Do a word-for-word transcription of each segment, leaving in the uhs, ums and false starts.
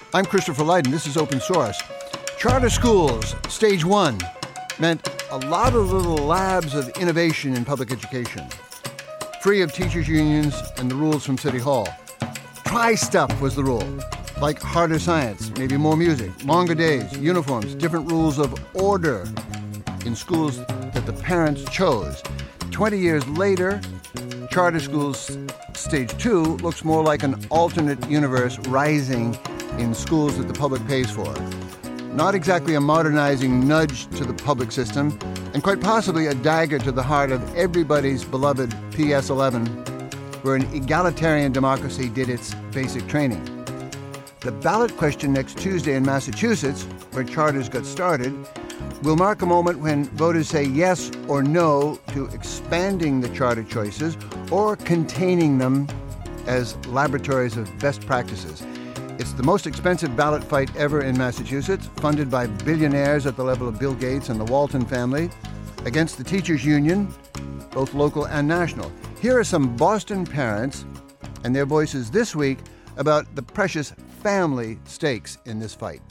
I'm Christopher Lydon. This is Open Source. Charter schools, stage one, meant a lot of little labs of innovation in public education, free of teachers' unions and the rules from City Hall. Try stuff was the rule, like harder science, maybe more music, longer days, uniforms, different rules of order in schools that the parents chose. Twenty years later, charter schools stage two looks more like an alternate universe rising in schools that the public pays for. Not exactly a modernizing nudge to the public system, and quite possibly a dagger to the heart of everybody's beloved P S eleven, where an egalitarian democracy did its basic training. The ballot question next Tuesday in Massachusetts, where charters got started, will mark a moment when voters say yes or no to expanding the charter choices or containing them as laboratories of best practices. It's the most expensive ballot fight ever in Massachusetts, funded by billionaires at the level of Bill Gates and the Walton family, against the teachers' union, both local and national. Here are some Boston parents and their voices this week about the precious family stakes in this fight.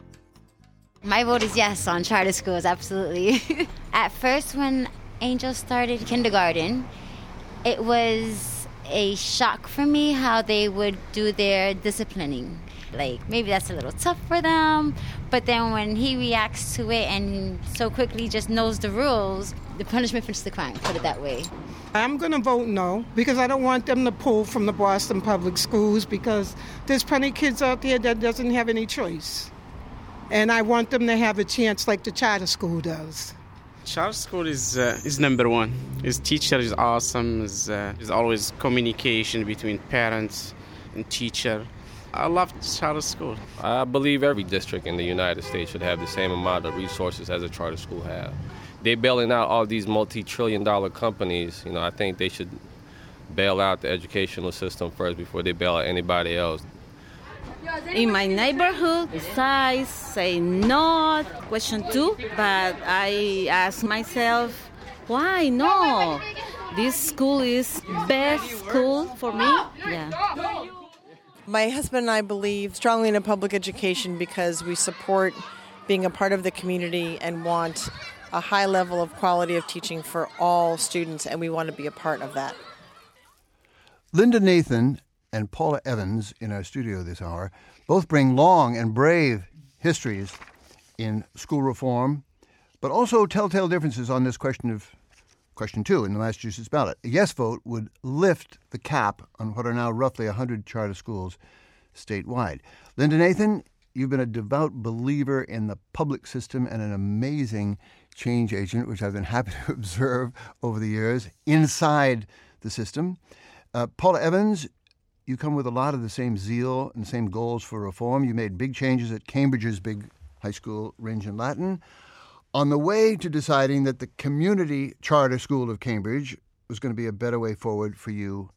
My vote is yes on charter schools, absolutely. At first, when Angel started kindergarten, it was a shock for me how they would do their disciplining. Like, maybe that's a little tough for them, but then when he reacts to it and so quickly just knows the rules, the punishment fits the crime, put it that way. I'm going to vote no, because I don't want them to pull from the Boston public schools, because there's plenty of kids out there that doesn't have any choice. And I want them to have a chance like the charter school does. Charter school is uh, is number one. His teacher is awesome. There's uh, always communication between parents and teacher. I love charter school. I believe every district in the United States should have the same amount of resources as a charter school have. They're bailing out all these multi-trillion dollar companies. You know, I think they should bail out the educational system first before they bail out anybody else. In my neighborhood, I say no, question two, but I ask myself, why no? This school is best school for me. Yeah. My husband and I believe strongly in a public education because we support being a part of the community and want a high level of quality of teaching for all students, and we want to be a part of that. Linda Nathan and Paula Evans in our studio this hour both bring long and brave histories in school reform, but also telltale differences on this question of question two in the Massachusetts ballot. A yes vote would lift the cap on what are now roughly one hundred charter schools statewide. Linda Nathan, you've been a devout believer in the public system and an amazing change agent, which I've been happy to observe over the years inside the system. Uh, Paula Evans, you come with a lot of the same zeal and same goals for reform. You made big changes at Cambridge's big high school, Rindge and Latin, on the way to deciding that the community charter school of Cambridge was going to be a better way forward for you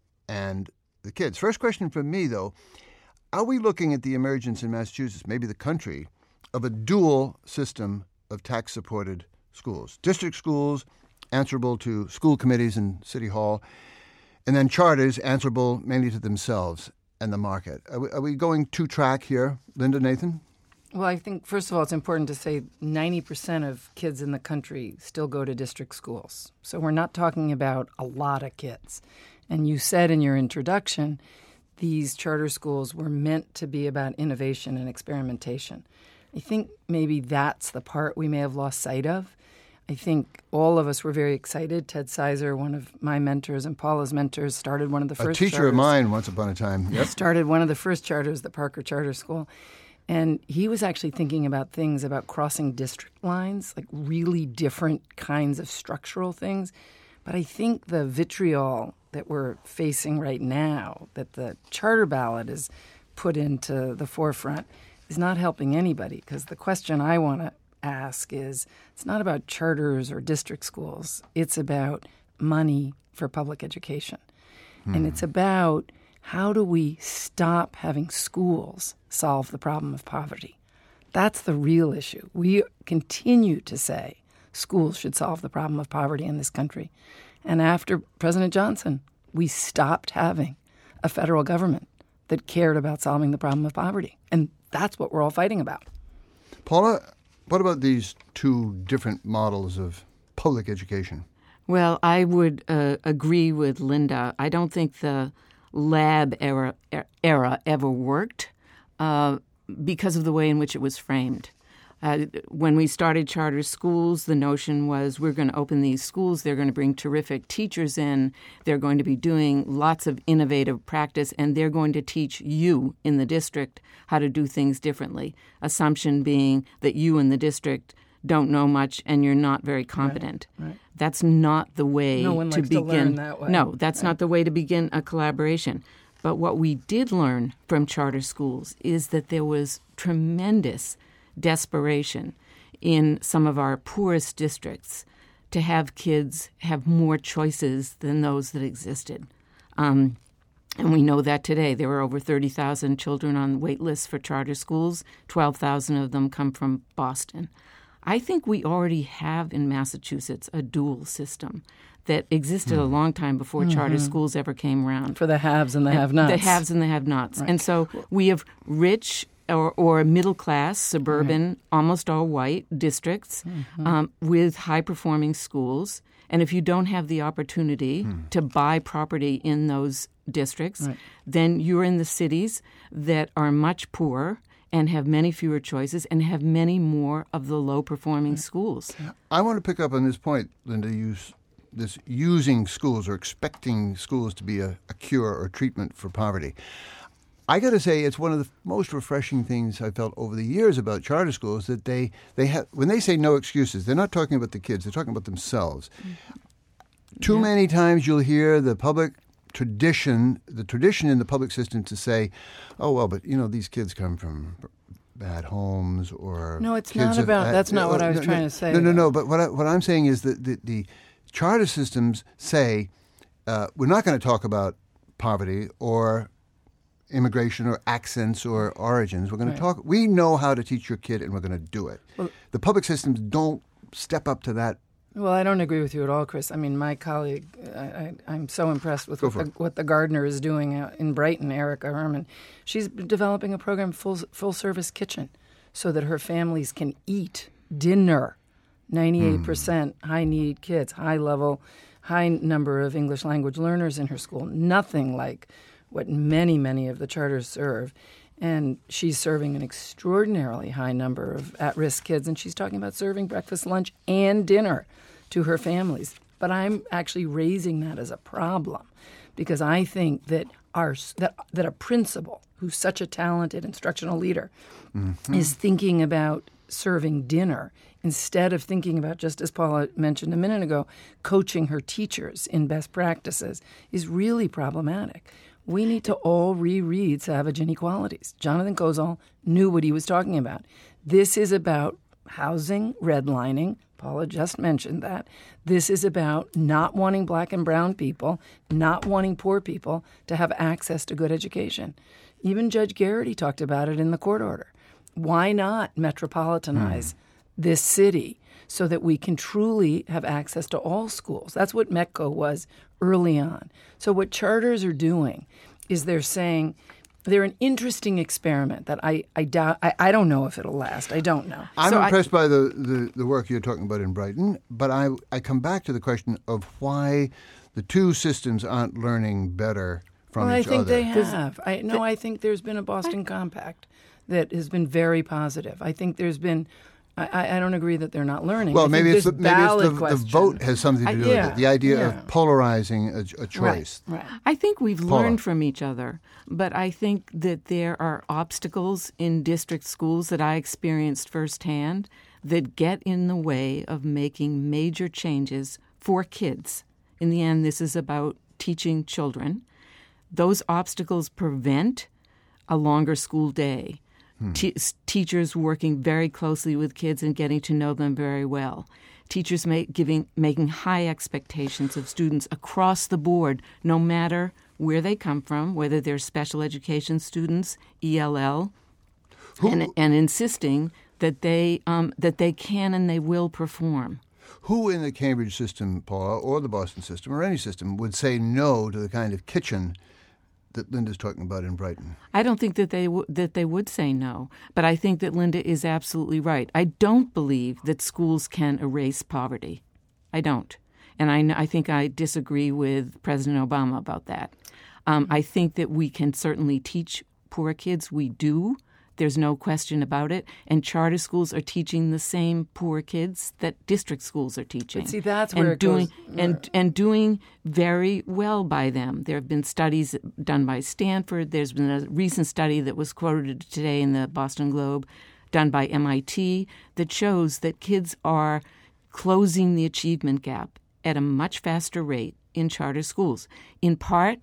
and the kids. First question from me, though, are we looking at the emergence in Massachusetts, maybe the country, of a dual system of tax-supported schools? District schools answerable to school committees and City Hall, and then charters answerable mainly to themselves and the market. Are we, are we going two-track here, Linda Nathan? Well, I think, first of all, it's important to say ninety percent of kids in the country still go to district schools. So we're not talking about a lot of kids. And you said in your introduction, these charter schools were meant to be about innovation and experimentation. I think maybe that's the part we may have lost sight of. I think all of us were very excited. Ted Sizer, one of my mentors and Paula's mentors, started one of the first A teacher charters. of mine once upon a time. Yep. Started one of the first charters, the Parker Charter School. And he was actually thinking about things about crossing district lines, like really different kinds of structural things. But I think the vitriol that we're facing right now, that the charter ballot is put into the forefront, is not helping anybody. Because the question I want to ask is, it's not about charters or district schools. It's about money for public education. Hmm. And it's about how do we stop having schools solve the problem of poverty? That's the real issue. We continue to say schools should solve the problem of poverty in this country. And after President Johnson, we stopped having a federal government that cared about solving the problem of poverty. And that's what we're all fighting about. Paula, what about these two different models of public education? Well, I would uh, agree with Linda. I don't think the lab era, era ever worked uh, because of the way in which it was framed. Uh, when we started charter schools, the notion was we're going to open these schools. They're going to bring terrific teachers in. They're going to be doing lots of innovative practice, and they're going to teach you in the district how to do things differently. Assumption being that you in the district don't know much and you're not very competent. Right, right. That's not the way no one to likes begin. To learn that way. No, that's right. not the way to begin a collaboration. But what we did learn from charter schools is that there was tremendous desperation in some of our poorest districts to have kids have more choices than those that existed. Um, and we know that today. There were over thirty thousand children on wait lists for charter schools. twelve thousand of them come from Boston. I think we already have in Massachusetts a dual system that existed mm. a long time before mm-hmm. charter schools ever came around. For the haves and the have-nots. The haves and the have-nots. Right. And so we have rich or, or middle-class, suburban, right. almost all white districts mm-hmm. um, with high-performing schools. And if you don't have the opportunity mm. to buy property in those districts, right. then you're in the cities that are much poorer and have many fewer choices and have many more of the low-performing schools. I want to pick up on this point, Linda, you, this using schools or expecting schools to be a, a cure or treatment for poverty. I got to say, it's one of the most refreshing things I felt over the years about charter schools that they, they have, when they say no excuses, they're not talking about the kids, they're talking about themselves. Mm-hmm. Too yeah. many times you'll hear the public tradition, the tradition in the public system to say, oh, well, but, you know, these kids come from bad homes or... No, it's kids not of, about, uh, that's not uh, what I was no, trying no, to say. No, no, no, but what, I, what I'm saying is that the, the charter systems say, uh, we're not going to talk about poverty or immigration or accents or origins. We're going right. to talk, we know how to teach your kid and we're going to do it. Well, the public systems don't step up to that. Well, I don't agree with you at all, Chris. I mean, my colleague, I, I, I'm so impressed with what the, what the Gardner is doing out in Brighton, Erica Herman. She's developing a program, full full service kitchen, so that her families can eat dinner. ninety-eight percent mm. high need kids, high level, high number of English language learners in her school. Nothing like what many, many of the charters serve. And she's serving an extraordinarily high number of at-risk kids, and she's talking about serving breakfast, lunch, and dinner to her families. But I'm actually raising that as a problem because I think that our that that a principal who's such a talented instructional leader mm-hmm. is thinking about serving dinner instead of thinking about, just as Paula mentioned a minute ago, coaching her teachers in best practices is really problematic. We need to all reread Savage Inequalities. Jonathan Kozol knew what he was talking about. This is about housing redlining. Paula just mentioned that. This is about not wanting black and brown people, not wanting poor people to have access to good education. Even Judge Garrity talked about it in the court order. Why not metropolitanize mm. this city so that we can truly have access to all schools? That's what METCO was early on. So what charters are doing is they're saying they're an interesting experiment that I I doubt I, I don't know if it'll last. I don't know. I'm so impressed I, by the, the, the work you're talking about in Brighton, but I I come back to the question of why the two systems aren't learning better from well, each other. other. I think they have. I no, I think there's been a Boston I, Compact that has been very positive. I think there's been I, I don't agree that they're not learning. Well, I maybe it's, the, maybe it's the, the vote has something to do I, yeah, with it. The idea yeah. of polarizing a, a choice. Right, right. I think we've Paula. learned from each other, but I think that there are obstacles in district schools that I experienced firsthand that get in the way of making major changes for kids. In the end, this is about teaching children. Those obstacles prevent a longer school day. Te- teachers working very closely with kids and getting to know them very well. Teachers make, giving, making high expectations of students across the board, no matter where they come from, whether they're special education students, E L L, and, and insisting that they um, that they can and they will perform. Who in the Cambridge system, Paula, or the Boston system, or any system, would say no to the kind of kitchen that Linda's talking about in Brighton? I don't think that they w- that they would say no, but I think that Linda is absolutely right. I don't believe that schools can erase poverty. I don't. And I, I think I disagree with President Obama about that. Um, I think that we can certainly teach poor kids. We do. There's no question about it. And charter schools are teaching the same poor kids that district schools are teaching. But see, that's where and it doing, goes. And, and doing very well by them. There have been studies done by Stanford. There's been a recent study that was quoted today in the Boston Globe done by M I T that shows that kids are closing the achievement gap at a much faster rate in charter schools, in part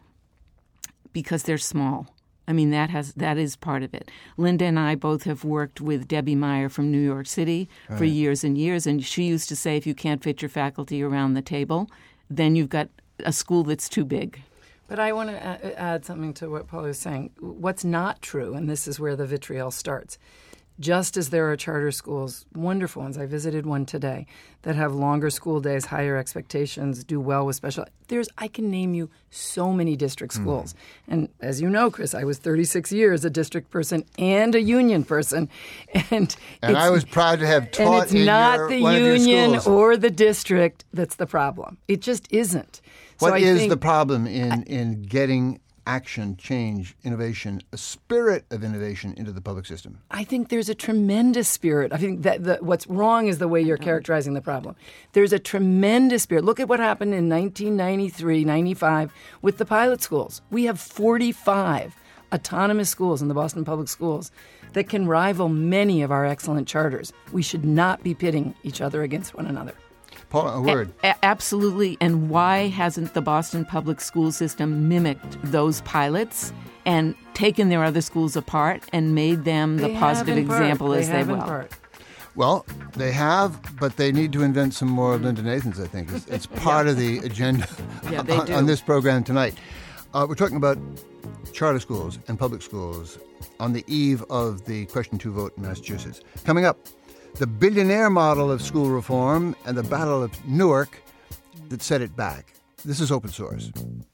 because they're small. I mean, that has that is part of it. Linda and I both have worked with Debbie Meyer from New York City for right. years and years, and she used to say if you can't fit your faculty around the table, then you've got a school that's too big. But I want to add something to what Paula was saying. What's not true, and this is where the vitriol starts, just as there are charter schools, wonderful ones, I visited one today, that have longer school days, higher expectations, do well with special. There's, I can name you so many district schools. Mm. And as you know, Chris, I was thirty-six years a district person and a union person. And, and I was proud to have taught and it's in not your, the one union of your schools. or the district that's the problem. It just isn't. What so I is think, the problem in, in getting action, change, innovation, a spirit of innovation into the public system? I think there's a tremendous spirit. I think that the, what's wrong is the way you're characterizing the problem. There's a tremendous spirit. Look at what happened in nineteen ninety-three, ninety-five with the pilot schools. We have forty-five autonomous schools in the Boston Public Schools that can rival many of our excellent charters. We should not be pitting each other against one another. Paul, a word. A- a- absolutely. And why hasn't the Boston public school system mimicked those pilots and taken their other schools apart and made them the They positive have in part. example they as they have in will? part. Well, they have, but they need to invent some more Linda Nathans, I think. It's, it's part of the agenda Yeah, they on, do. on this program tonight. Uh, we're talking about charter schools and public schools on the eve of the Question two vote in Massachusetts. Coming up, the billionaire model of school reform and the Battle of Newark that set it back. This is Open Source.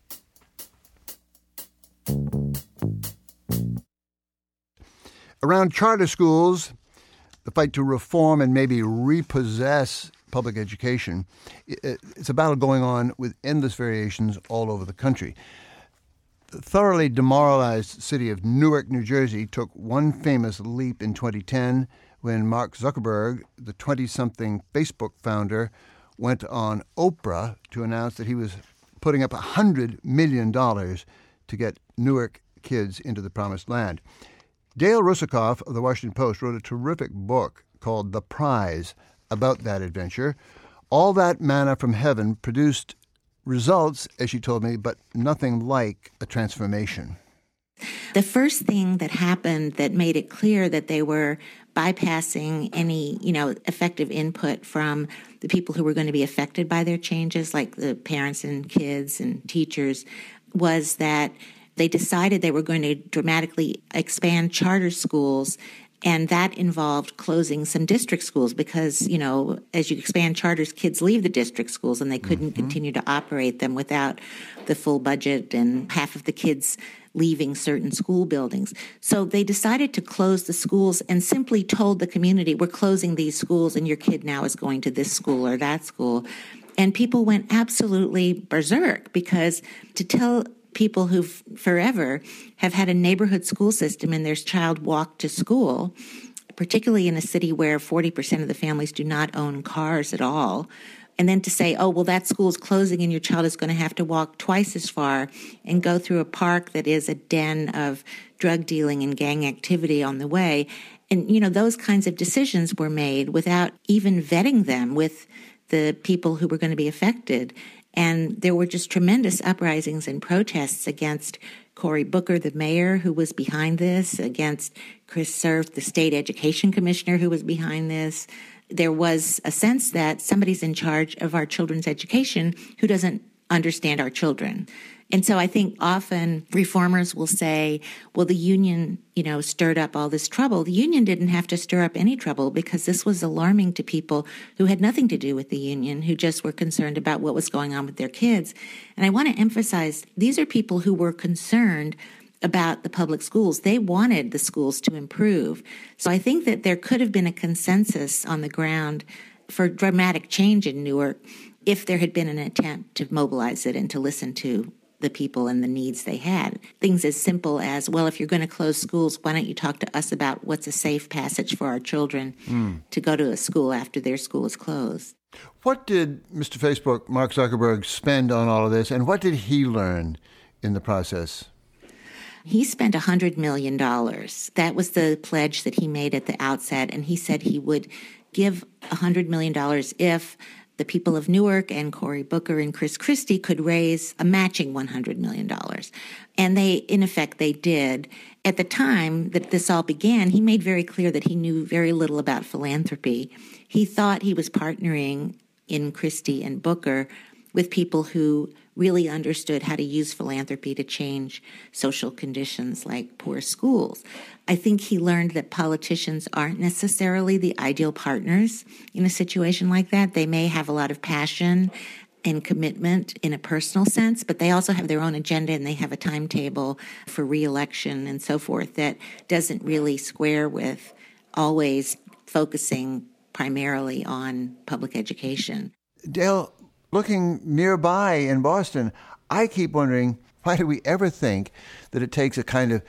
Around charter schools, the fight to reform and maybe repossess public education, it's a battle going on with endless variations all over the country. The thoroughly demoralized city of Newark, New Jersey, took one famous leap in twenty ten when Mark Zuckerberg, the twenty-something Facebook founder, went on Oprah to announce that he was putting up one hundred million dollars to get Newark kids into the promised land. Dale Russakoff of the Washington Post wrote a terrific book called The Prize about that adventure. All that manna from heaven produced results, as she told me, but nothing like a transformation. The first thing that happened that made it clear that they were bypassing any, you know, effective input from the people who were going to be affected by their changes, like the parents and kids and teachers, was that they decided they were going to dramatically expand charter schools, and that involved closing some district schools because, you know, as you expand charters, kids leave the district schools and they couldn't mm-hmm. continue to operate them without the full budget and half of the kids leaving certain school buildings. So they decided to close the schools and simply told the community, we're closing these schools and your kid now is going to this school or that school. And people went absolutely berserk because to tell people who forever have had a neighborhood school system and their child walked to school, particularly in a city where forty percent of the families do not own cars at all, and then to say, oh, well, that school's closing and your child is going to have to walk twice as far and go through a park that is a den of drug dealing and gang activity on the way. And, you know, those kinds of decisions were made without even vetting them with the people who were going to be affected. And there were just tremendous uprisings and protests against Cory Booker, the mayor, who was behind this, against Chris Surf, the state education commissioner, who was behind this. There was a sense that somebody's in charge of our children's education who doesn't understand our children. And so I think often reformers will say, well, the union, you know, stirred up all this trouble. The union didn't have to stir up any trouble because this was alarming to people who had nothing to do with the union, who just were concerned about what was going on with their kids. And I want to emphasize, these are people who were concerned about the public schools. They wanted the schools to improve. So I think that there could have been a consensus on the ground for dramatic change in Newark if there had been an attempt to mobilize it and to listen to the people and the needs they had. Things as simple as, well, if you're going to close schools, why don't you talk to us about what's a safe passage for our children mm. to go to a school after their school is closed? What did Mister Facebook, Mark Zuckerberg, spend on all of this, and what did he learn in the process? He spent one hundred million dollars. That was the pledge that he made at the outset, and he said he would give one hundred million dollars if the people of Newark and Cory Booker and Chris Christie could raise a matching one hundred million dollars. And they, in effect, they did. At the time that this all began, he made very clear that he knew very little about philanthropy. He thought he was partnering in Christie and Booker with people who really understood how to use philanthropy to change social conditions like poor schools. I think he learned that politicians aren't necessarily the ideal partners in a situation like that. They may have a lot of passion and commitment in a personal sense, but they also have their own agenda and they have a timetable for re-election and so forth that doesn't really square with always focusing primarily on public education. Dale, looking nearby in Boston, I keep wondering, why do we ever think that it takes a kind of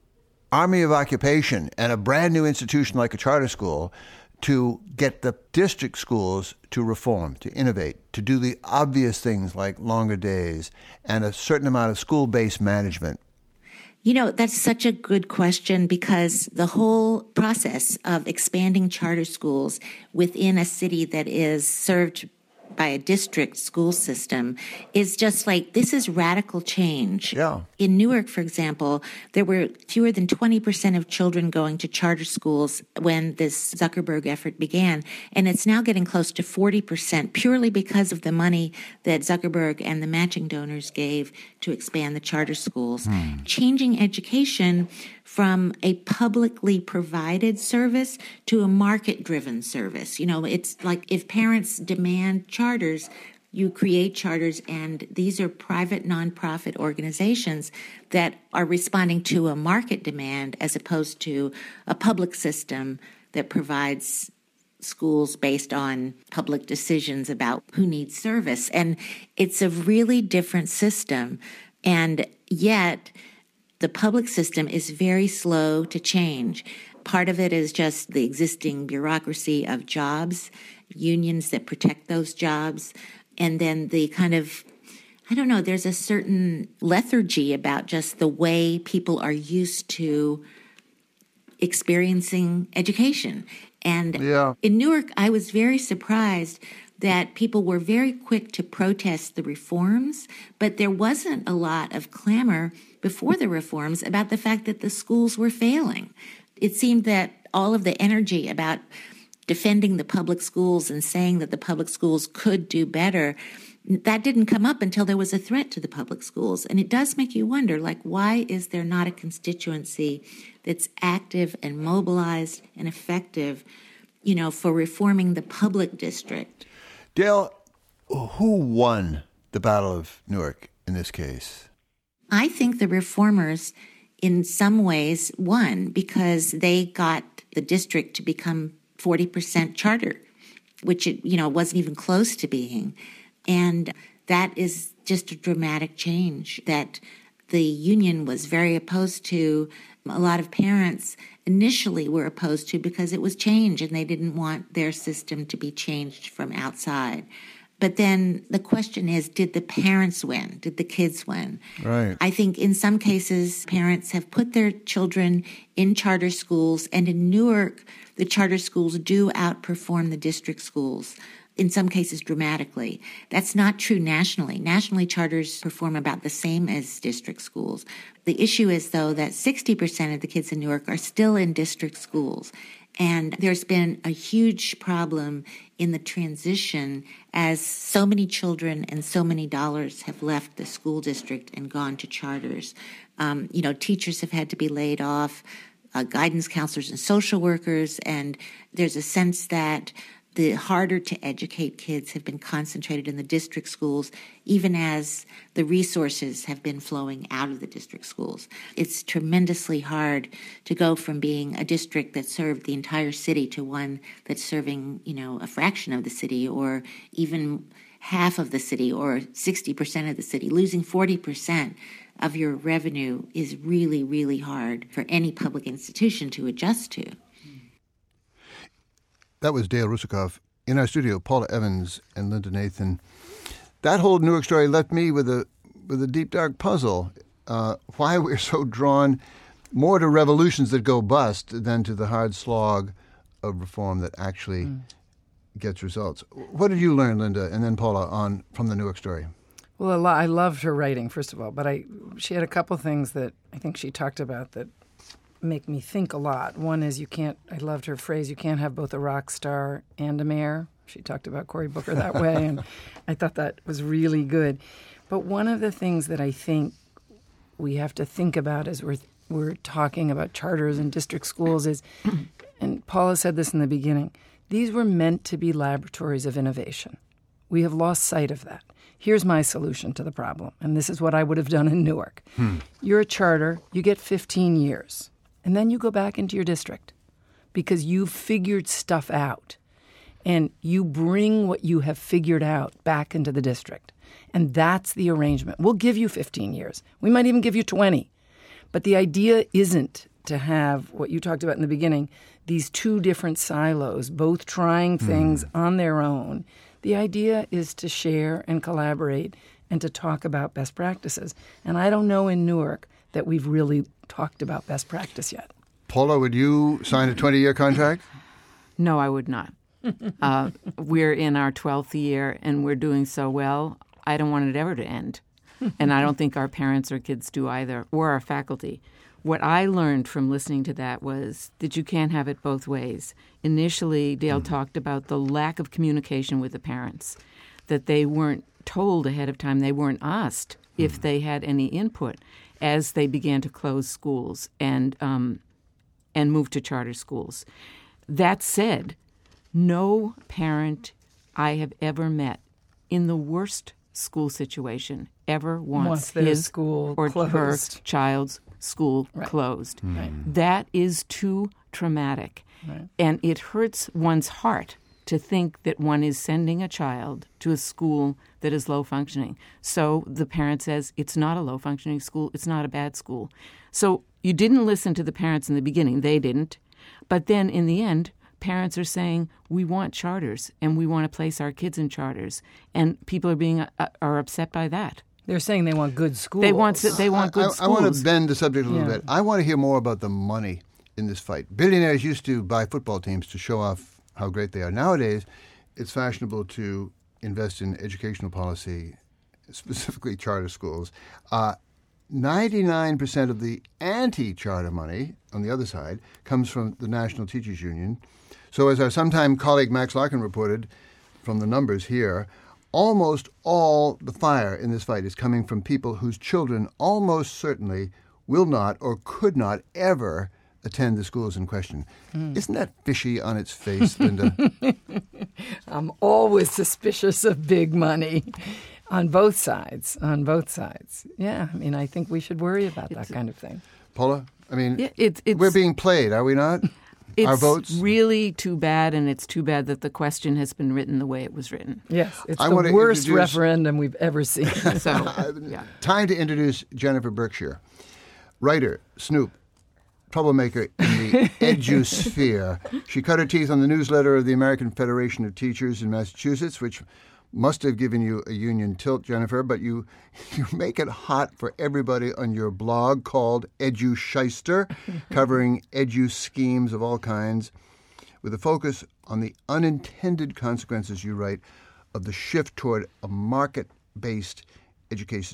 army of occupation and a brand new institution like a charter school to get the district schools to reform, to innovate, to do the obvious things like longer days and a certain amount of school-based management? You know, that's such a good question because the whole process of expanding charter schools within a city that is served by a district school system is just like, this is radical change. Yeah. In Newark, for example, there were fewer than twenty percent of children going to charter schools when this Zuckerberg effort began. And it's now getting close to forty percent purely because of the money that Zuckerberg and the matching donors gave to expand the charter schools. Hmm. Changing education from a publicly provided service to a market-driven service. You know, it's like if parents demand charters, you create charters, and these are private nonprofit organizations that are responding to a market demand as opposed to a public system that provides schools based on public decisions about who needs service. And it's a really different system. And yet, the public system is very slow to change. Part of it is just the existing bureaucracy of jobs, unions that protect those jobs, and then the kind of, I don't know, there's a certain lethargy about just the way people are used to experiencing education. And yeah. in Newark, I was very surprised that people were very quick to protest the reforms, but there wasn't a lot of clamor before the reforms about the fact that the schools were failing. It seemed that all of the energy about defending the public schools and saying that the public schools could do better, that didn't come up until there was a threat to the public schools. And it does make you wonder, like, why is there not a constituency that's active and mobilized and effective, you know, for reforming the public district? Dale, who won the Battle of Newark in this case? I think the reformers, in some ways, won because they got the district to become forty percent charter, which it, you know, wasn't even close to being. And that is just a dramatic change that the union was very opposed to. A lot of parents initially were opposed to because it was change and they didn't want their system to be changed from outside. But then the question is, did the parents win? Did the kids win? Right. I think in some cases, parents have put their children in charter schools, and in Newark, the charter schools do outperform the district schools, in some cases dramatically. That's not true nationally. Nationally, charters perform about the same as district schools. The issue is, though, that sixty percent of the kids in Newark are still in district schools. And there's been a huge problem in the transition as so many children and so many dollars have left the school district and gone to charters. Um, you know, teachers have had to be laid off, uh, guidance counselors and social workers, and there's a sense that the harder to educate kids have been concentrated in the district schools, even as the resources have been flowing out of the district schools. It's tremendously hard to go from being a district that served the entire city to one that's serving, you know, a fraction of the city or even half of the city or sixty percent of the city. Losing forty percent of your revenue is really, really hard for any public institution to adjust to. That was Dale Russakoff. In our studio, Paula Evans and Linda Nathan. That whole Newark story left me with a with a deep, dark puzzle. Uh, why we're so drawn more to revolutions that go bust than to the hard slog of reform that actually mm. gets results. What did you learn, Linda, and then Paula, on from the Newark story? Well, a lot, I loved her writing, first of all, but I she had a couple things that I think she talked about that make me think a lot. One is you can't, I loved her phrase, you can't have both a rock star and a mayor. She talked about Cory Booker that way, and I thought that was really good. But one of the things that I think we have to think about as we're, we're talking about charters and district schools is, and Paula said this in the beginning, these were meant to be laboratories of innovation. We have lost sight of that. Here's my solution to the problem, and this is what I would have done in Newark. Hmm. You're a charter, you get fifteen years. And then you go back into your district because you've figured stuff out. And you bring what you have figured out back into the district. And that's the arrangement. We'll give you fifteen years. We might even give you twenty. But the idea isn't to have what you talked about in the beginning, these two different silos, both trying things mm. on their own. The idea is to share and collaborate and to talk about best practices. And I don't know in Newark that we've really talked about best practice yet. Paula, would you sign a twenty-year contract? No, I would not. uh, we're in our twelfth year, and we're doing so well. I don't want it ever to end. And I don't think our parents or kids do either, or our faculty. What I learned from listening to that was that you can't have it both ways. Initially, Dale mm-hmm. talked about the lack of communication with the parents, that they weren't told ahead of time, they weren't asked mm-hmm. if they had any input as they began to close schools and um, and move to charter schools. That said, no parent I have ever met in the worst school situation ever wants his school or closed. her child's school right. closed. Mm. Right. That is too traumatic. Right. And it hurts one's heart to think that one is sending a child to a school that is low functioning. So the parent says, it's not a low functioning school, it's not a bad school. So you didn't listen to the parents in the beginning, they didn't. But then in the end, parents are saying, we want charters and we want to place our kids in charters. And people are being uh, are upset by that. They're saying they want good schools. They want they want good I, I, schools. I want to bend the subject a little yeah. bit. I want to hear more about the money in this fight. Billionaires used to buy football teams to show off how great they are. Nowadays, it's fashionable to invest in educational policy, specifically charter schools. Uh, ninety-nine percent of the anti-charter money, on the other side, comes from the National Teachers Union. So as our sometime colleague Max Larkin reported from the numbers here, almost all the fire in this fight is coming from people whose children almost certainly will not or could not ever attend the schools in question. Mm. Isn't that fishy on its face, Linda? I'm always suspicious of big money on both sides, on both sides. Yeah, I mean, I think we should worry about it's, that kind of thing. Paula, I mean, yeah, it's, it's, we're being played, are we not? It's Our votes? really too bad, and it's too bad that the question has been written the way it was written. Yes, it's I the worst introduce... referendum we've ever seen. so, yeah. Time to introduce Jennifer Berkshire, writer, Snoop, troublemaker in the edu-sphere. She cut her teeth on the newsletter of the American Federation of Teachers in Massachusetts, which must have given you a union tilt, Jennifer, but you you make it hot for everybody on your blog called Edu-Shyster, covering edu schemes of all kinds, with a focus on the unintended consequences, you write, of the shift toward a market-based education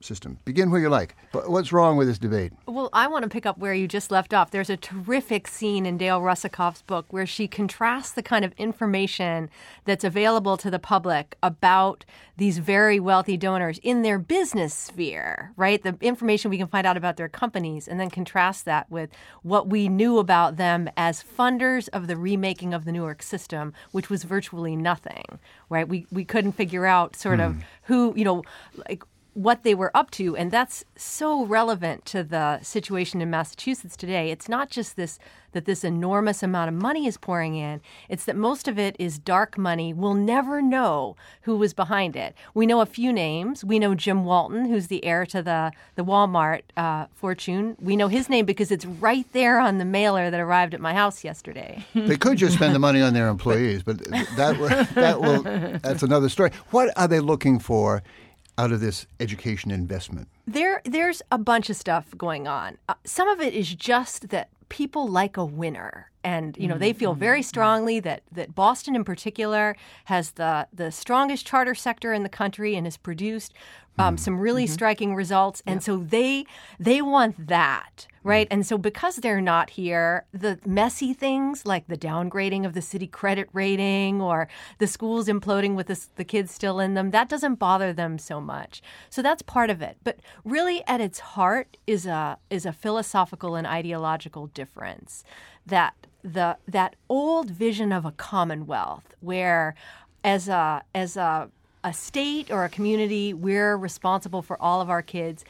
system. Begin where you like. What's wrong with this debate? Well, I want to pick up where you just left off. There's a terrific scene in Dale Russakoff's book where she contrasts the kind of information that's available to the public about these very wealthy donors in their business sphere, right? The information we can find out about their companies, and then contrast that with what we knew about them as funders of the remaking of the Newark system, which was virtually nothing, right? We we couldn't figure out sort of who, you know, like what they were up to. And that's so relevant to the situation in Massachusetts today. It's not just this that this enormous amount of money is pouring in. It's that most of it is dark money. We'll never know who was behind it. We know a few names. We know Jim Walton, who's the heir to the, the Walmart uh, fortune. We know his name because it's right there on the mailer that arrived at my house yesterday. They could just spend the money on their employees, but that will, that will that's another story. What are they looking for out of this education investment? There, there's a bunch of stuff going on. Uh, some of it is just that people like a winner. And, you know, they feel very strongly that, that Boston in particular has the, the strongest charter sector in the country and has produced um, some really mm-hmm. striking results. And yep. so they they want that, right? And so because they're not here, the messy things like the downgrading of the city credit rating or the schools imploding with the, the kids still in them, that doesn't bother them so much. So that's part of it. But really at its heart is a is a philosophical and ideological difference that the that old vision of a commonwealth where as a as a a state or a community we're responsible for all of our kids.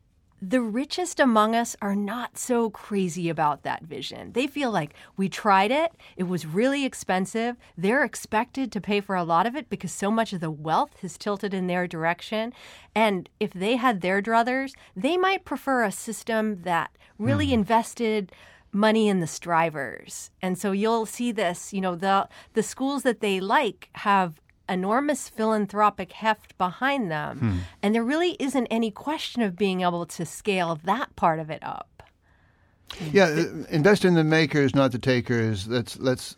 The richest among us are not so crazy about that vision. They feel like we tried it. It was really expensive. They're expected to pay for a lot of it because so much of the wealth has tilted in their direction. And if they had their druthers, they might prefer a system that really mm. invested money in the strivers. And so you'll see this, you know, the the schools that they like have enormous philanthropic heft behind them. Hmm. And there really isn't any question of being able to scale that part of it up. Yeah, it, invest in the makers, not the takers. That's, that's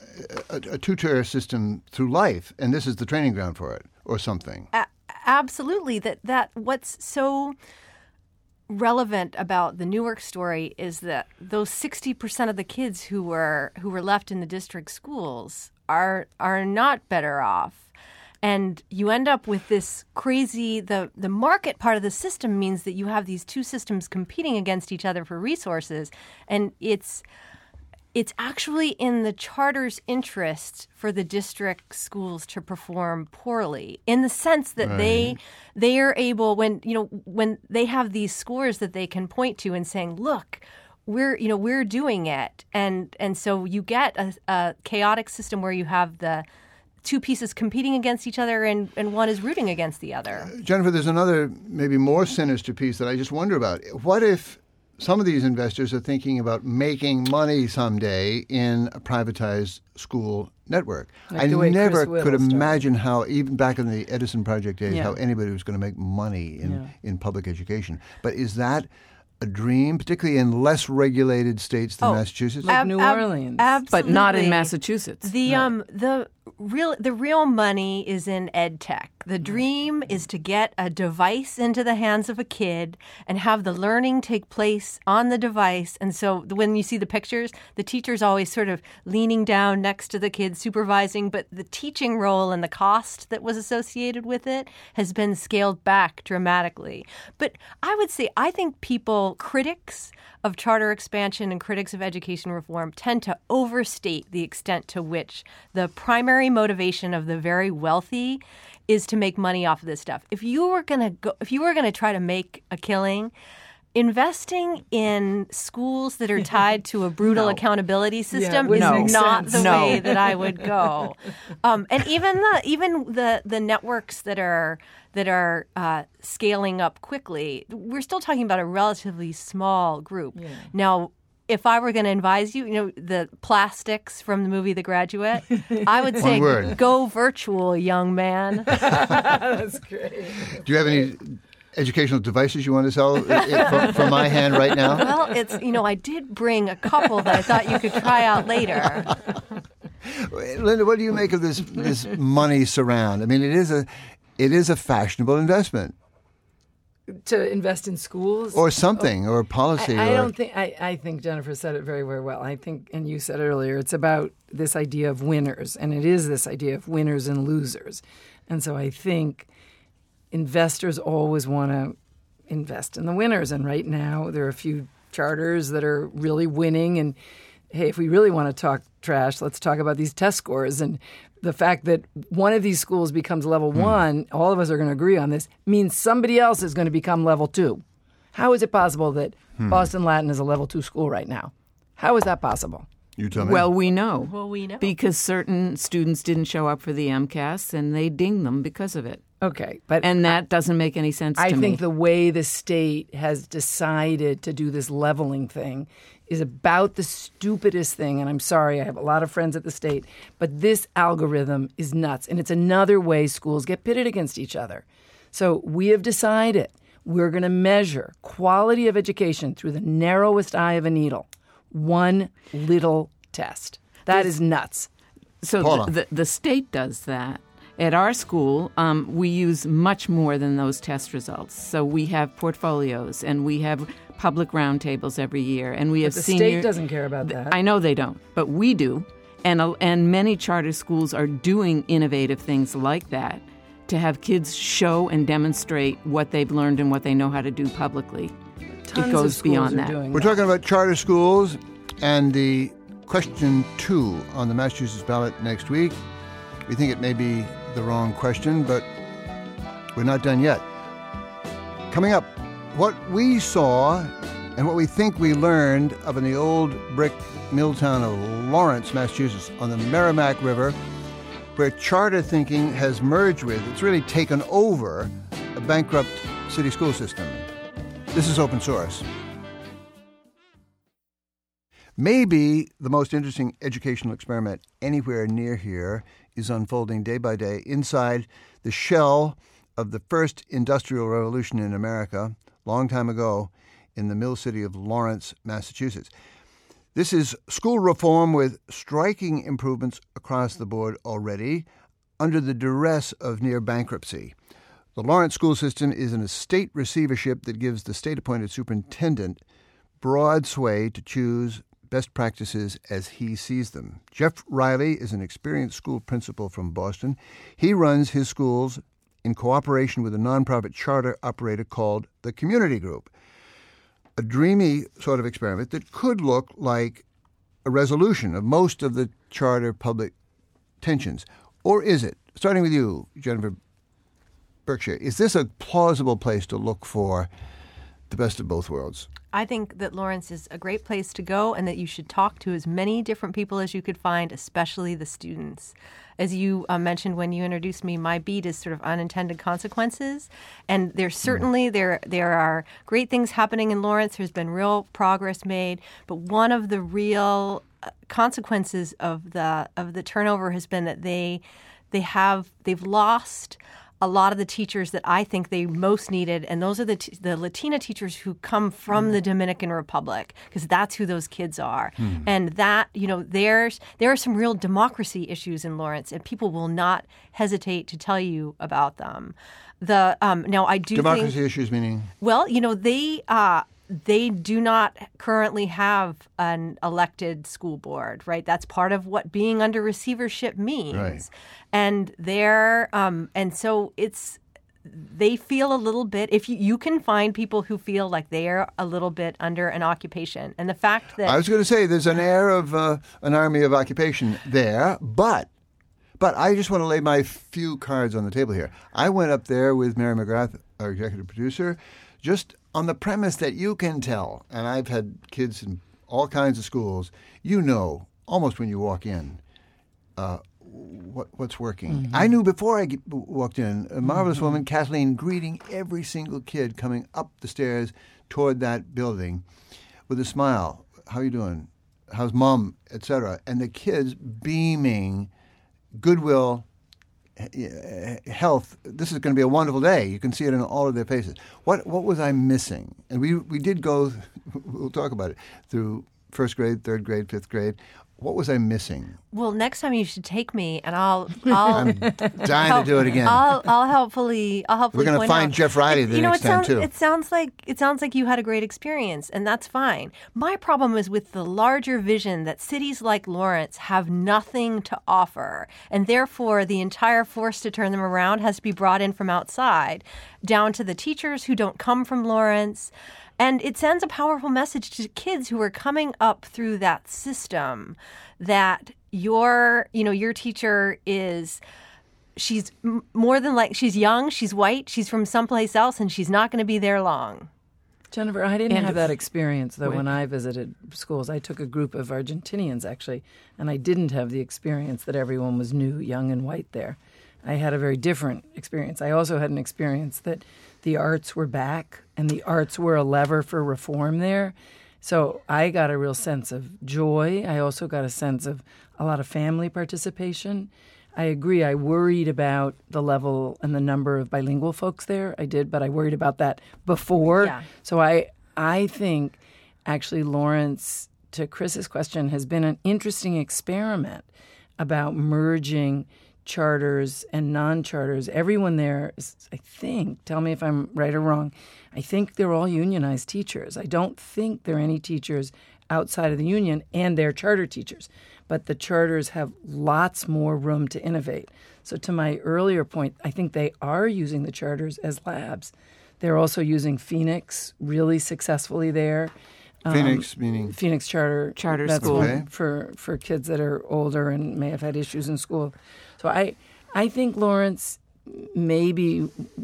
a, a two-tier system through life, and this is the training ground for it, or something. A- absolutely. That that what's so relevant about the Newark story is that those sixty percent of the kids who were who were left in the district schools are are not better off. And you end up with this crazy, the, the market part of the system means that you have these two systems competing against each other for resources. And it's it's actually in the charter's interest for the district schools to perform poorly in the sense that right. they they are able, when you know when they have these scores that they can point to and saying, look, we're you know we're doing it, and and so you get a, a chaotic system where you have the two pieces competing against each other and, and one is rooting against the other. Uh, Jennifer, there's another maybe more sinister piece that I just wonder about. What if some of these investors are thinking about making money someday in a privatized school network? Like I never could started. imagine how, even back in the Edison Project days, yeah. how anybody was going to make money in, yeah. in public education. But is that a dream, particularly in less regulated states than oh, Massachusetts? Like ab- New ab- Orleans, absolutely. but not in Massachusetts. The no. um the real the real money is in ed tech. The dream is to get a device into the hands of a kid and have the learning take place on the device. And so when you see the pictures, the teacher's always sort of leaning down next to the kid supervising, but the teaching role and the cost that was associated with it has been scaled back dramatically. But I would say I think people, critics of charter expansion and critics of education reform, tend to overstate the extent to which the primary motivation of the very wealthy is to make money off of this stuff. If you were going to go, if you were going to try to make a killing, investing in schools that are tied to a brutal no. accountability system yeah, is no. not the no. way that I would go. Um, and even the even the the networks that are that are uh, scaling up quickly, we're still talking about a relatively small group. Yeah. Now, if I were going to advise you, you know, the plastics from the movie The Graduate, I would say go virtual, young man. That's great. Do you have any educational devices you want to sell from, from my hand right now? Well, it's, you know, I did bring a couple that I thought you could try out later. Linda, what do you make of this this money surround? I mean, it is a it is a fashionable investment. to invest in schools or something or policy. I, I or... don't think. I, I think Jennifer said it very, very well. I think, and you said it earlier. It's about this idea of winners, and it is this idea of winners and losers. And so I think investors always want to invest in the winners. And right now, there are a few charters that are really winning. And hey, if we really want to talk trash, let's talk about these test scores. And the fact that one of these schools becomes level hmm. one, all of us are going to agree on this, means somebody else is going to become level two. How is it possible that hmm. Boston Latin is a level two school right now? How is that possible? You tell me. Well, we know. Well, we know. Because certain students didn't show up for the MCAS, and they dinged them because of it. Okay. but And that I, doesn't make any sense I to me. I think the way the state has decided to do this leveling thing is about the stupidest thing, and I'm sorry, I have a lot of friends at the state, but this algorithm is nuts, and it's another way schools get pitted against each other. So we have decided we're going to measure quality of education through the narrowest eye of a needle. One little test. That is nuts. So the, the, the state does that. At our school, um, we use much more than those test results. So we have portfolios, and we have public roundtables every year, and we have but the senior. The state doesn't care about that. I know they don't, but we do, and uh, and many charter schools are doing innovative things like that to have kids show and demonstrate what they've learned and what they know how to do publicly. Tons it goes of schools beyond are that. Doing We're that. talking about charter schools and the question two on the Massachusetts ballot next week. We think it may be the wrong question, but we're not done yet. Coming up, what we saw and what we think we learned of in the old brick mill town of Lawrence, Massachusetts, on the Merrimack River, where charter thinking has merged with, it's really taken over, a bankrupt city school system. This is Open Source. Maybe the most interesting educational experiment anywhere near here is unfolding day by day inside the shell of the first industrial revolution in America, long time ago, in the mill city of Lawrence, Massachusetts. This is school reform with striking improvements across the board already, under the duress of near bankruptcy. The Lawrence school system is in a state receivership that gives the state-appointed superintendent broad sway to choose best practices as he sees them. Jeff Riley is an experienced school principal from Boston. He runs his schools in cooperation with a nonprofit charter operator called the Community Group, a dreamy sort of experiment that could look like a resolution of most of the charter public tensions. Or is it? Starting with you, Jennifer Berkshire, is this a plausible place to look for the best of both worlds? I think that Lawrence is a great place to go and that you should talk to as many different people as you could find, especially the students. As you uh, mentioned when you introduced me, my beat is sort of unintended consequences. And there's certainly, there there are great things happening in Lawrence. There's been real progress made. But one of the real consequences of the of the turnover has been that they they have they've lost a lot of the teachers that I think they most needed, and those are the t- the Latina teachers who come from mm. the Dominican Republic, because that's who those kids are. Mm. And that, you know, there's there are some real democracy issues in Lawrence, and people will not hesitate to tell you about them. The um, now I do democracy think, issues meaning well, you know, they. Uh, They do not currently have an elected school board, right? That's part of what being under receivership means. Right. And they're um, and so it's they feel a little bit. If you, you can find people who feel like they are a little bit under an occupation, and the fact that I was going to say there's an air of uh, an army of occupation there, but. But I just want to lay my few cards on the table here. I went up there with Mary McGrath, our executive producer, just on the premise that you can tell, and I've had kids in all kinds of schools, you know almost when you walk in uh, what, what's working. Mm-hmm. I knew before I get, walked in, a marvelous mm-hmm. woman, Kathleen, greeting every single kid coming up the stairs toward that building with a smile. How you doing? How's mom? Et cetera. And the kids beaming goodwill, health. This is going to be a wonderful day. You can see it in all of their faces. What what was I missing? And we we did go, we'll talk about it, through first grade, third grade, fifth grade. What was I missing? Well, next time you should take me, and I'll. I'll I'm dying help, to do it again. I'll, I'll helpfully. I'll helpfully. We're going to point find out. Jeff Riley the you know, next it sounds, time too. It sounds like it sounds like you had a great experience, and that's fine. My problem is with the larger vision that cities like Lawrence have nothing to offer, and therefore the entire force to turn them around has to be brought in from outside, down to the teachers who don't come from Lawrence. And it sends a powerful message to kids who are coming up through that system that your, you know, your teacher is, she's m- more than like, she's young, she's white, she's from someplace else, and she's not going to be there long. Jennifer, I didn't And have that experience, though, Wait. when I visited schools. I took a group of Argentinians, actually, and I didn't have the experience that everyone was new, young, and white there. I had a very different experience. I also had an experience that the arts were back and the arts were a lever for reform there. So I got a real sense of joy. I also got a sense of a lot of family participation. I agree. I worried about the level and the number of bilingual folks there. I did, but I worried about that before. Yeah. So I, I think actually Lawrence, to Chris's question, has been an interesting experiment about merging charters and non-charters. Everyone there is, I think, tell me if I'm right or wrong, I think they're all unionized teachers. I don't think there are any teachers outside of the union, and they're charter teachers. But the charters have lots more room to innovate. So to my earlier point, I think they are using the charters as labs. They're also using Phoenix really successfully there. Phoenix um, meaning? Phoenix Charter Charter that's school. for, for for kids that are older and may have had issues in school. So I I think Lawrence may be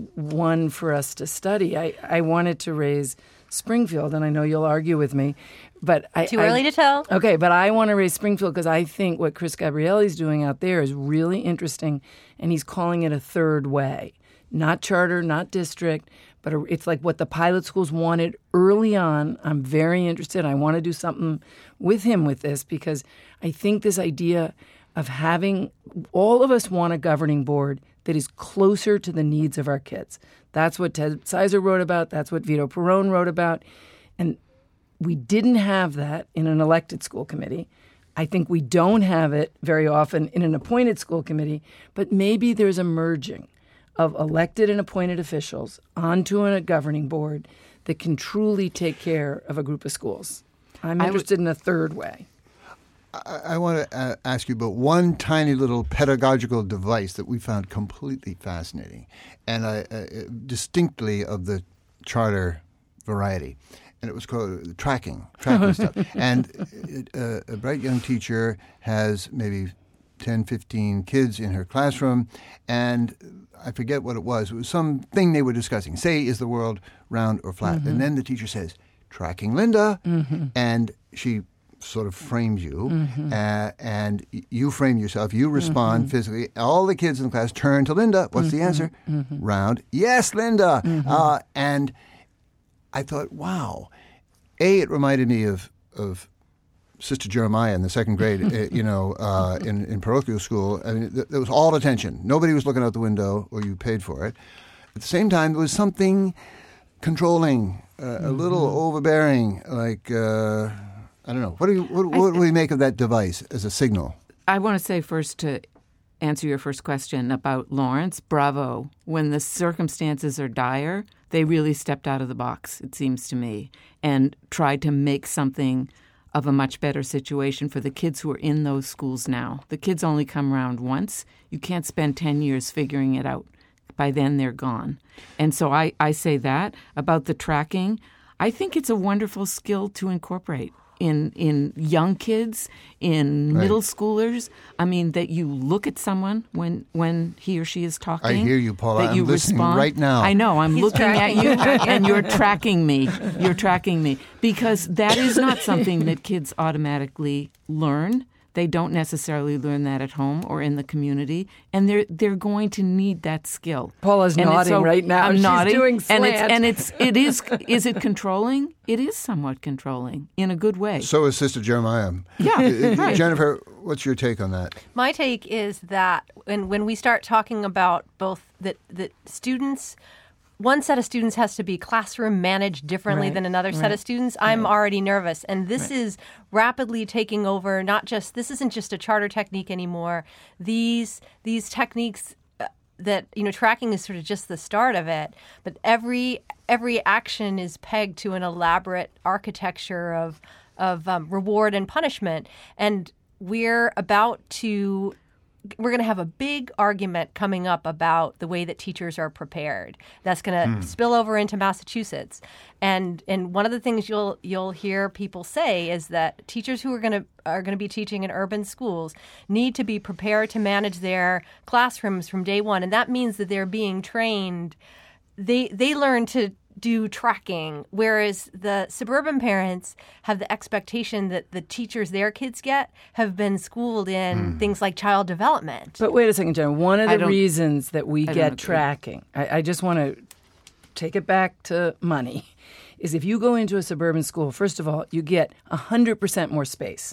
one for us to study. I, I wanted to raise Springfield, and I know you'll argue with me, but I Too early I, to tell. Okay, but I want to raise Springfield because I think what Chris Gabrielli's doing out there is really interesting, and he's calling it a third way. Not charter, not district, but it's like what the pilot schools wanted early on. I'm very interested. I want to do something with him with this because I think this idea of having all of us want a governing board that is closer to the needs of our kids. That's what Ted Sizer wrote about. That's what Vito Perrone wrote about. And we didn't have that in an elected school committee. I think we don't have it very often in an appointed school committee, but maybe there's a merging of elected and appointed officials onto a governing board that can truly take care of a group of schools. I'm interested in a third way. I, I want to uh, ask you about one tiny little pedagogical device that we found completely fascinating, and I, uh, distinctly of the charter variety. And it was called tracking, tracking stuff. And it, uh, a bright young teacher has maybe ten, fifteen kids in her classroom, and I forget what it was. It was something they were discussing. Say, is the world round or flat? Mm-hmm. And then the teacher says, tracking Linda. Mm-hmm. And she sort of frames you, mm-hmm. uh, and you frame yourself. You respond mm-hmm. physically. All the kids in the class turn to Linda. What's mm-hmm. the answer? Mm-hmm. Round. Yes, Linda. Mm-hmm. Uh, and I thought, wow. A, it reminded me of of Sister Jeremiah in the second grade, uh, you know, uh, in, in parochial school. I mean, th- there was all attention. Nobody was looking out the window, or you paid for it. At the same time, there was something controlling, uh, mm-hmm. a little overbearing, like, uh, I don't know. What do you, what, what do we make of that device as a signal? I want to say first to answer your first question about Lawrence, bravo. When the circumstances are dire, they really stepped out of the box, it seems to me, and tried to make something of a much better situation for the kids who are in those schools now. The kids only come around once. You can't spend ten years figuring it out. By then, they're gone. And so I, I say that. About the tracking, I think it's a wonderful skill to incorporate in in young kids, in right. middle schoolers. I mean, that you look at someone when when he or she is talking. I hear you, Paula. That I'm you listening respond. right now. I know. I'm He's looking at tracking you, you. and you're tracking me. You're tracking me. Because that is not something that kids automatically learn. They don't necessarily learn that at home or in the community, and they're they're going to need that skill. Paula's and nodding so, right now. I'm She's nodding, doing slant. and it's and it's it is is it controlling? It is somewhat controlling in a good way. So is Sister Jeremiah. Yeah, right. Jennifer, what's your take on that? My take is that when when we start talking about both that that students one set of students has to be classroom managed differently Right, than another set right, of students, I'm right. already nervous. And this Right. is rapidly taking over, not just, this isn't just a charter technique anymore. These, these techniques uh, that, you know, tracking is sort of just the start of it, but every, every action is pegged to an elaborate architecture of, of um, reward and punishment. And we're about to we're going to have a big argument coming up about the way that teachers are prepared. That's going to Hmm. spill over into Massachusetts. And and one of the things you'll you'll hear people say is that teachers who are going to are going to be teaching in urban schools need to be prepared to manage their classrooms from day one. And that means that they're being trained. They they learn to do tracking, whereas the suburban parents have the expectation that the teachers their kids get have been schooled in Hmm. things like child development. But wait a second, Jen. One of I the don't- reasons that we I don't get agree. tracking, I, I just want to take it back to money, is if you go into a suburban school, first of all, you get one hundred percent more space.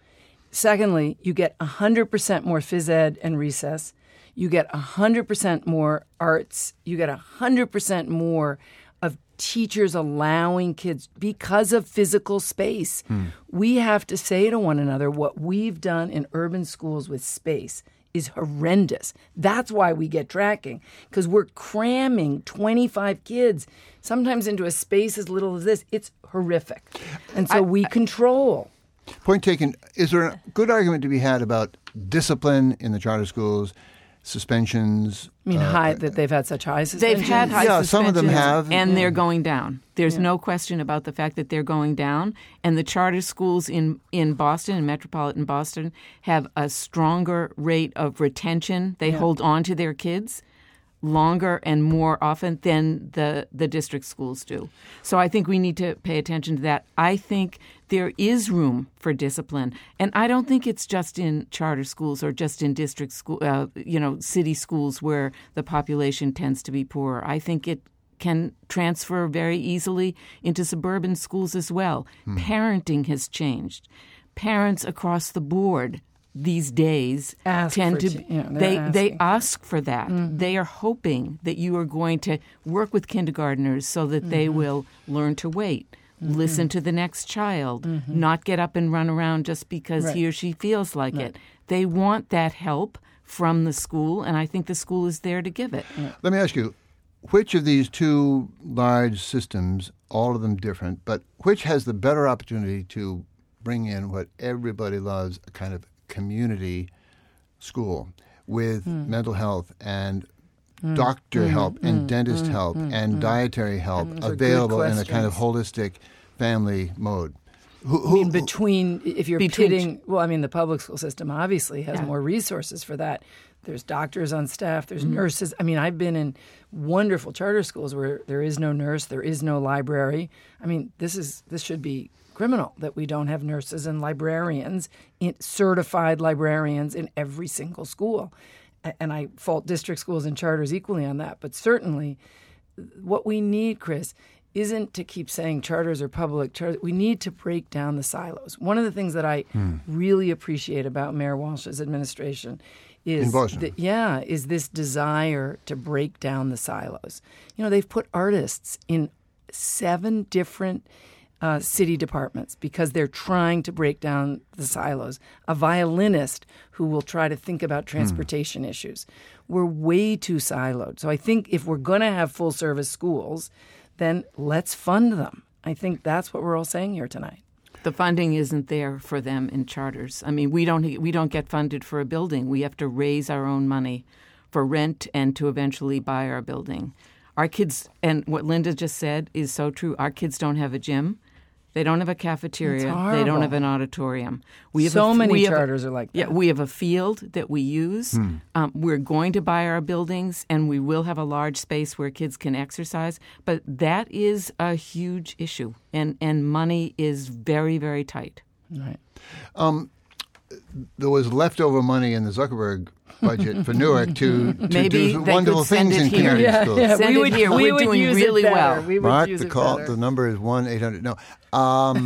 Secondly, you get one hundred percent more phys ed and recess. You get one hundred percent more arts. You get one hundred percent more of teachers allowing kids because of physical space. We have to say to one another what we've done in urban schools with space is horrendous. That's why we get tracking, because we're cramming twenty-five kids sometimes into a space as little as this. It's horrific. And so we control. Point taken. Is there a good argument to be had about discipline in the charter schools, suspensions? I mean, uh, high, that they've had such high They've suspensions. had high Yeah, some of them suspensions, have. and Yeah. they're going down. There's Yeah. no question about the fact that they're going down. And the charter schools in, in Boston, in metropolitan Boston, have a stronger rate of retention. They Yeah. hold on to their kids longer and more often than the, the district schools do. So I think we need to pay attention to that. I think there is room for discipline. And I don't think it's just in charter schools or just in district school, uh, you know, city schools where the population tends to be poor. I think it can transfer very easily into suburban schools as well. Hmm. Parenting has changed. Parents across the board these days Ask tend for to ch- yeah, they're they they asking. ask for that. They are hoping that you are going to work with kindergartners so that they Mhm. will learn to wait, Mhm. listen to the next child, Mhm. not get up and run around just because Right. he or she feels like Right. it. They want that help from the school, and I think the school is there to give it. Let me ask you, which of these two large systems, all of them different, but which has the better opportunity to bring in what everybody loves, a kind of community school with Hmm. mental health and Mm. doctor Mm, help and mm, dentist mm, help mm, and mm. dietary help Those are good available in a kind of questions. holistic family mode? Who, I mean, between, if you're Between- pitting, well, I mean, the public school system obviously has Yeah. more resources for that. There's doctors on staff, there's Mhm. nurses. I mean, I've been in wonderful charter schools where there is no nurse, there is no library. I mean, this is this should be criminal that we don't have nurses and librarians, in, certified librarians in every single school. A- And I fault district schools and charters equally on that. But certainly, what we need, Chris, isn't to keep saying charters are public. Charters. We need to break down the silos. One of the things that I Hmm. really appreciate about Mayor Walsh's administration is In Boston. that- yeah, is this desire to break down the silos. You know, they've put artists in seven different uh, city departments because they're trying to break down the silos. A violinist who will try to think about transportation issues. We're way too siloed. So I think if we're going to have full service schools, then let's fund them. I think that's what we're all saying here tonight. The funding isn't there for them in charters. I mean, we don't we don't get funded for a building. We have to raise our own money for rent and to eventually buy our building. Our kids, and what Linda just said is so true. Our kids don't have a gym. They don't have a cafeteria. It's They horrible. don't have an auditorium. We have So a, many we have a- charters are like Yeah, that. we have a field that we use. Hmm. Um, we're going to buy our buildings, and we will have a large space where kids can exercise. But that is a huge issue, and, and money is very, very tight. Right. Um, there was leftover money in the Zuckerberg budget for Newark to, to Maybe do they wonderful could send things it in here. community Yeah, schools. yeah, Send we it would- here. we We're would doing use it really better. well. We would Mark use the it call. better. The number is one eight hundred. No, um,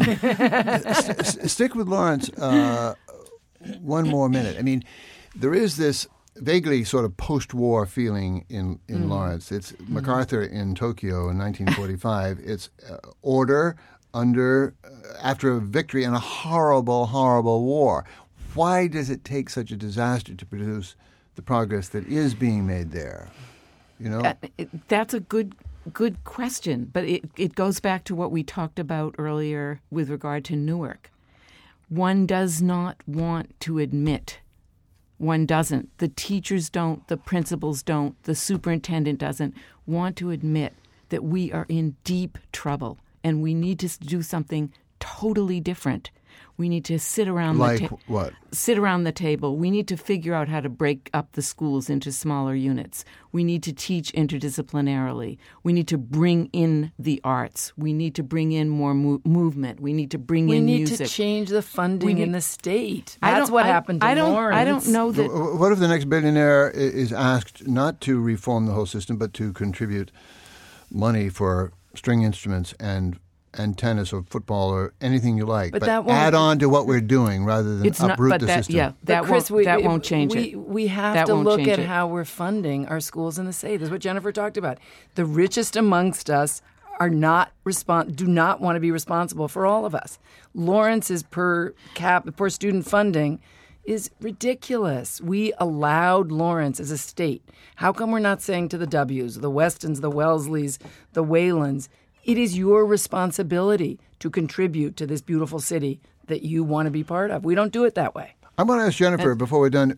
s- s- stick with Lawrence uh, one more minute. I mean, there is this vaguely sort of post-war feeling in, in Mm. Lawrence. It's MacArthur in Tokyo in nineteen forty-five. It's uh, order under uh, after a victory in a horrible, horrible war. Why does it take such a disaster to produce the progress that is being made there? You know, Uh, it- that's a good good question, but it, it goes back to what we talked about earlier with regard to Newark. One does not want to admit. One doesn't. The teachers don't, the principals don't, the superintendent doesn't want to admit that we are in deep trouble and we need to do something totally different. We need to sit around like the ta- what? sit around the table. We need to figure out how to break up the schools into smaller units. We need to teach interdisciplinarily. We need to bring in the arts. We need to bring in more mo- movement. We need to bring We in need music. to change the funding We need- in the state. I That's don't- what I- happened to I don't- Lawrence. I don't know that. W- What if the next billionaire i- is asked not to reform the whole system, but to contribute money for string instruments and and tennis or football or anything you like, But but, that won't- add on to what we're doing rather than It's not- uproot but the that- system? yeah, But that Chris, won't, we, that we- won't change we, it. We have That to won't look change at it. how we're funding our schools in the state. That's what Jennifer talked about. The richest amongst us are not respon- do not want to be responsible for all of us. Lawrence's per cap per student funding is ridiculous. We allowed Lawrence as a state. How come we're not saying to the W's, the Westons, the Wellesleys, the Whalens, it is your responsibility to contribute to this beautiful city that you want to be part of. We don't do it that way. I'm going to ask Jennifer, before we're done,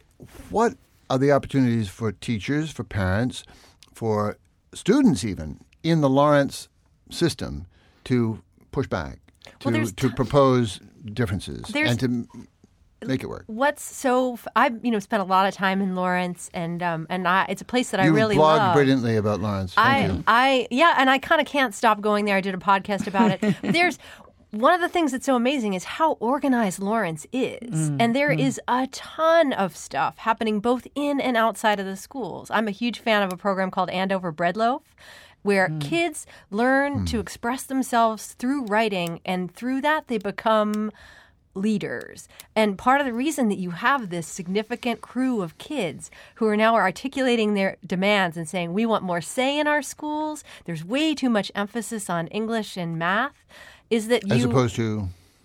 what are the opportunities for teachers, for parents, for students even, in the Lawrence system to push back, to, Well, there's to t- propose differences, There's- and to m- make it work? What's so f- I've you know spent a lot of time in Lawrence, and um, and I, it's a place that I You really blogged love. brilliantly about Lawrence. Thank I, you. I, yeah, and I kind of can't stop going there. I did a podcast about it. But there's one of the things that's so amazing is how organized Lawrence is, Mm, and there mm. is a ton of stuff happening both in and outside of the schools. I'm a huge fan of a program called Andover Breadloaf, where kids learn to express themselves through writing, and through that they become leaders. And part of the reason that you have this significant crew of kids who are now articulating their demands and saying, we want more say in our schools, there's way too much emphasis on English and math, is that you... As opposed to...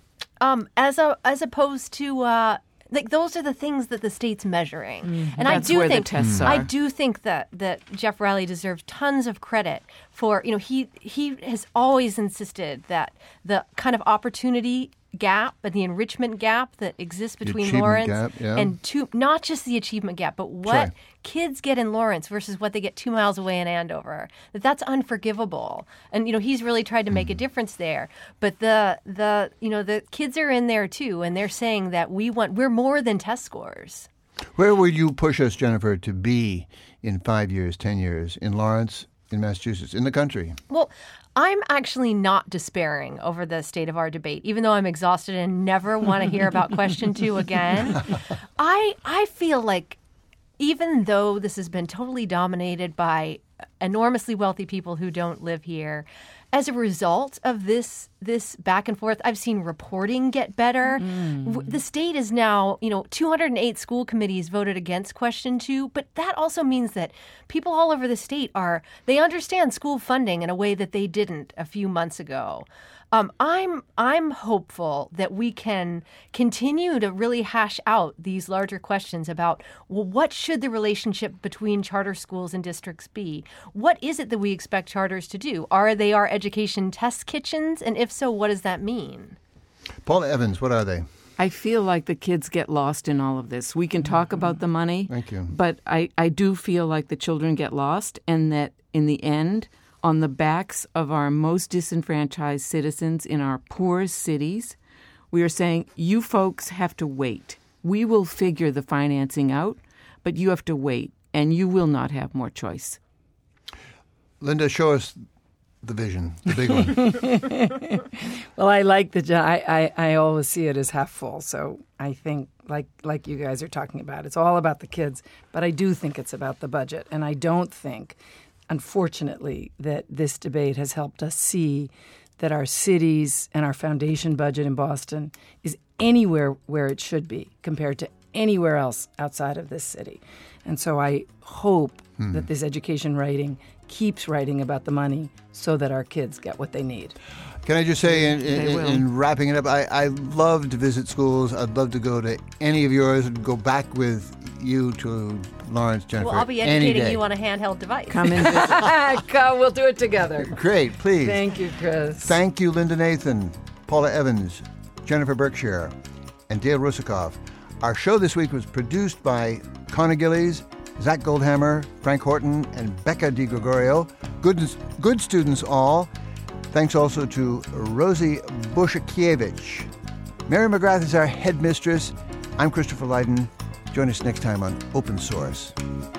Um, as, a, as opposed to... Uh, like those are the things that the state's measuring, Mhm. and That's I do where the think tests I are. do think that that Jeff Riley deserves tons of credit for you know he he has always insisted that the kind of opportunity gap and the enrichment gap that exists The between achievement Lawrence gap, yeah. and two not just the achievement gap, but what Sure. kids get in Lawrence versus what they get two miles away in Andover. That that's unforgivable, and you know he's really tried to make a difference there. But the the you know the kids are in there too, and they're saying that we want we're more than test scores. Where will you push us, Jennifer, to be in five years, ten years, in Lawrence, in Massachusetts, in the country? Well, I'm actually not despairing over the state of our debate, even though I'm exhausted and never want to hear about question two again. I I feel like even though this has been totally dominated by enormously wealthy people who don't live here, as a result of this this back and forth, I've seen reporting get better. W- The state is now, you know, two hundred eight school committees voted against question two, but that also means that people all over the state are, they understand school funding in a way that they didn't a few months ago. Um, I'm I'm hopeful that we can continue to really hash out these larger questions about, well, what should the relationship between charter schools and districts be? What is it that we expect charters to do? Are they our education test kitchens? And if so, what does that mean? Paula Evans, what are they? I feel like the kids get lost in all of this. We can talk about the money, Thank you. but I, I do feel like the children get lost, and that in the end, on the backs of our most disenfranchised citizens in our poorest cities, we are saying, you folks have to wait. We will figure the financing out, but you have to wait, and you will not have more choice. Linda, show us the vision, the big one. Well, I like the. I, I I always see it as half full. So I think, like like you guys are talking about, it's all about the kids. But I do think it's about the budget, and I don't think, unfortunately, that this debate has helped us see that our cities and our foundation budget in Boston is anywhere where it should be compared to anywhere else outside of this city. And so I hope Hmm. that this education writing keeps writing about the money so that our kids get what they need. Can I just say, in, They in, will. in wrapping it up, I, I love to visit schools. I'd love to go to any of yours and go back with you to Lawrence, Jennifer. Well, I'll be any educating day. you on a handheld device. Come and visit. Come, we'll do it together. Great, please. Thank you, Chris. Thank you, Linda Nathan, Paula Evans, Jennifer Berkshire, and Dale Rusikoff. Our show this week was produced by Connor Gillies, Zach Goldhammer, Frank Horton, and Becca DiGregorio. Good, good students all. Thanks also to Rosie Bushakiewicz. Mary McGrath is our headmistress. I'm Christopher Lydon. Join us next time on Open Source.